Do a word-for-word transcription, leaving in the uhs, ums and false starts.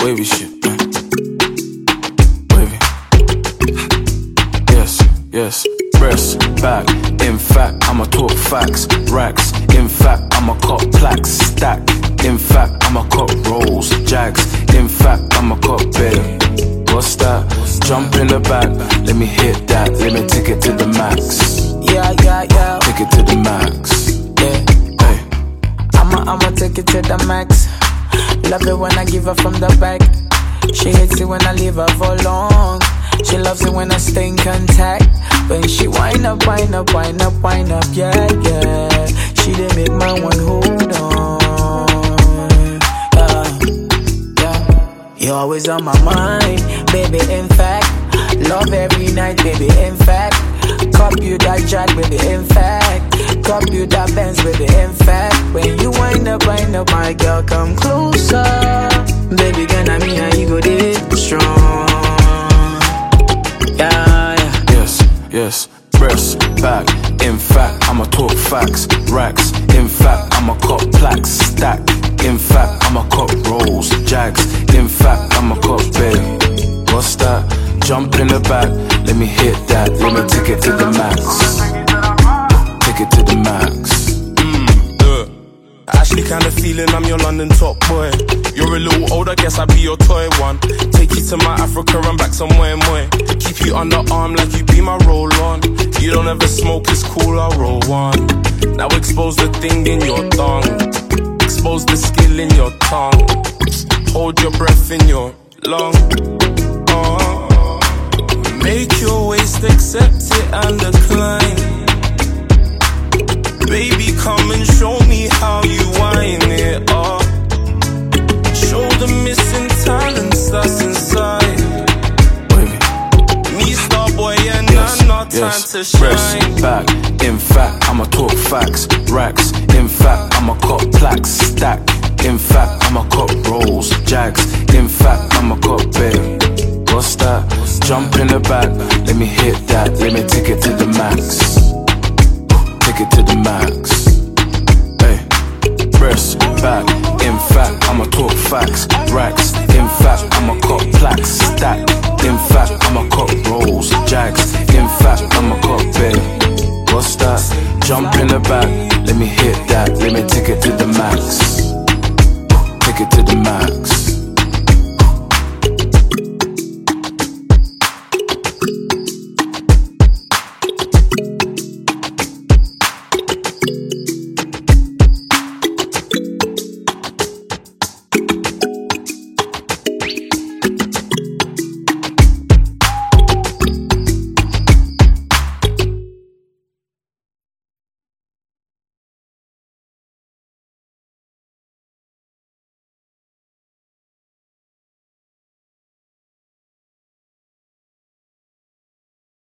wavy shit. Uh. Wavy. Yes, yes. Breast, back. In fact, I'ma talk facts. Racks. In fact, I'ma cop plaques. Stack. In fact, I'ma cop rolls. Jags. In fact, I'ma cop bail. What's that? Jump in the back. Let me hit that. Let me take it to the max. Yeah, yeah, yeah. Take it to the max. Yeah. Hey. I'ma, I'ma take it to the max. Love it when I give her from the back. She hates it when I leave her for long. She loves it when I stay in contact. When she wind up, wind up, wind up, wind up, yeah, yeah. She didn't make my one hold on. Yeah, yeah. You're always on my mind, baby, in fact. Love every night, baby, in fact. Cop you that jack, baby, in fact. Cop you that Benz, baby, in fact. When you wind up, wind up, my girl, come closer. Baby, gonna me and you go deep strong. Yeah, yeah. Yes, yes. Breast, back. In fact, I'ma talk facts. Racks. In fact, I'ma cop plaques. Stack. In fact, I'ma cop rolls. Jags. In fact, I'ma cop bail. What's that? Jump in the back. Let me hit that. Let me take it to the max. Take it to the max. Mm, yeah. Actually kinda feeling I'm your London top boy. You're a little old, I guess I'd be your toy one. Take you to my Africa and back somewhere more. Keep you under arm like you be my roll on. You don't ever smoke, it's cool, I'll roll one. Now expose the thing in your tongue. Expose the skill in your tongue. Hold your breath in your lung. Oh. Make your waist accept it and decline. Baby, come and show me how you wind it up. Show the missing talents that's inside. Wavy. Me star boy and yes, I'm not yes. time to shine. Breast, back. In fact, I'ma talk facts. Racks. In fact, I'ma cop plaques. Stack. In fact, I'ma cop rolls. Jags. In fact, I'ma cop bail. What's that? Jump in the back. Let me hit that. Let me take it to the max. Take it to the max. Hey. Breast, back. In fact, I'ma talk facts. Racks. In fact, I'ma cop plaques. Stack. In fact, I'ma cop rolls. Jags. In fact, I'ma cop bail. What's that? Jump in the back. Let me hit that. Let me take it to the max. Take it to the max.